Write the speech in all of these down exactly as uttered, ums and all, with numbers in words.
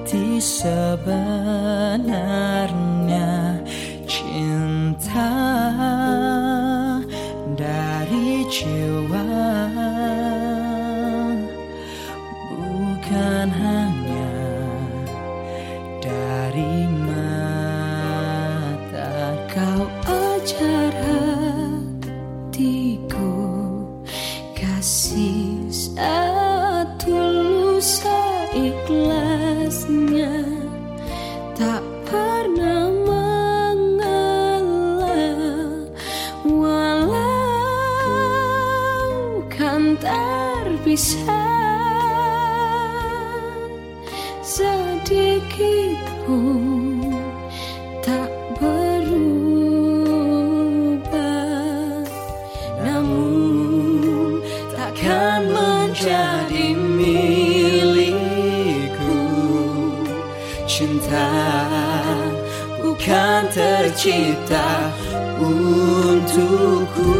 arti sebenarnya cinta dari jiwa, bukan hanya dari mata. Kau ajar hatiku kasih setulus seikhlasnya, tak pernah mengalah walau kan terpisah sedikit pun tak berubah, namun takkan menjadi milikku. Cinta bukan tercipta untukku.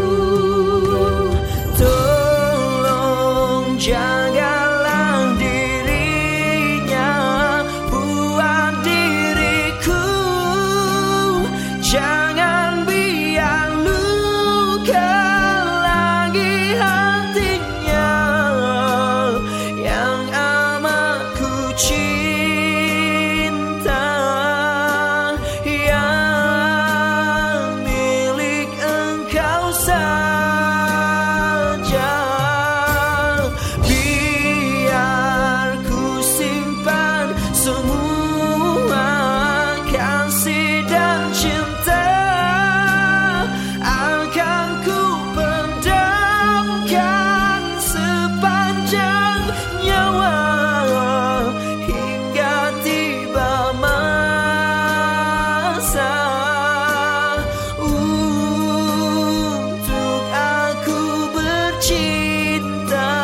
Tolong jagalah dirinya buat diriku, jangan biar luka lagi hatinya yang amat ku cinta, yang milik engkau saja. Biar ku simpan semua kasih dan cinta, akan ku pendamkan sepanjang nyawa hingga tiba masa untuk aku bercinta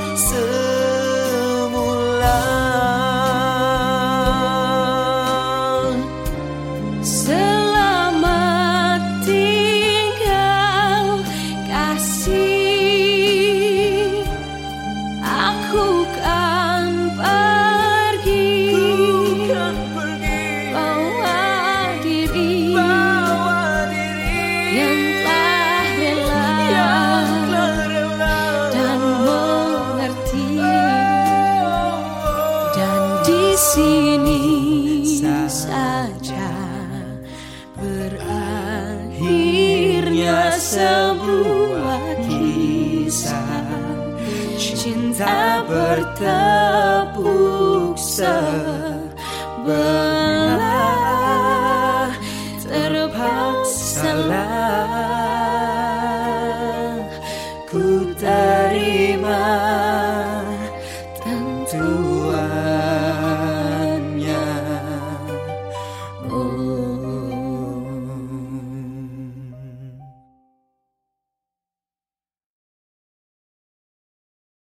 semula. Selamat tinggal kasih, aku kan pergi, bawa diri yang telah rela dan mengerti, dan di sini saja berakhirnya sebuah kisah cinta bertepuk sebelah. Terpaksalah ku terima tentuannya. Oh.